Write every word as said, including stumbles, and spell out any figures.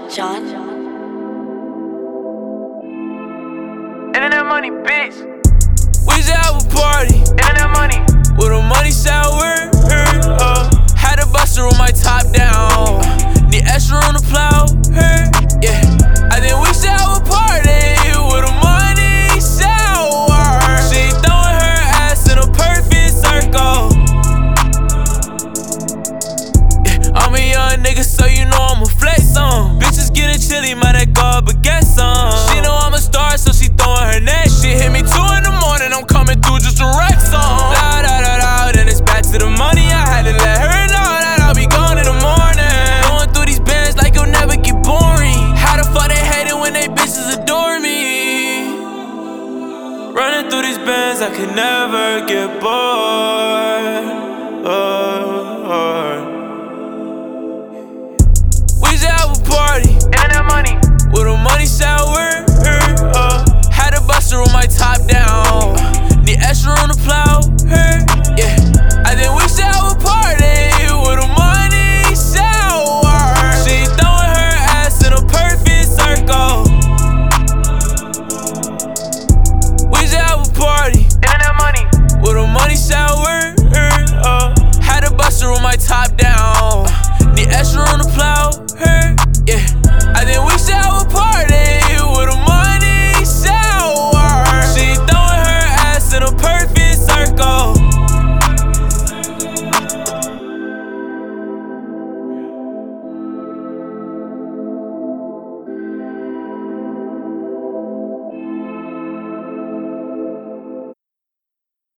John. Internet money, bitch. We just have a party. Internet money. With a money shower. Uh, had to bust her with my top down. Need extra on the plow. Yeah. I think we should have a party with a money shower. She throwing her ass in a perfect circle. Yeah. I'm a young nigga, so you know I'ma flex on. Bitches getting chilly, might have go but get some. She know I'm a star, so she throwing her neck. She hit me two in the morning, I'm coming through just to wreck some. Da da da da, then it's back to the money. I had to let her know that I'll be gone in the morning. Going through these bands like it'll never get boring. How the fuck they hate it when they bitches adore me? Running through these bands, I could never get bored. Oh, oh. We just have a party, internet money, with a money shower. Uh, had to bust her with my top down. Need extra on the plow. Yeah, I think we should have a party with a money shower. She throwing her ass in a perfect circle. We just have a party, internet money, with a money shower. Uh, had to bust her with my top down. Need extra on the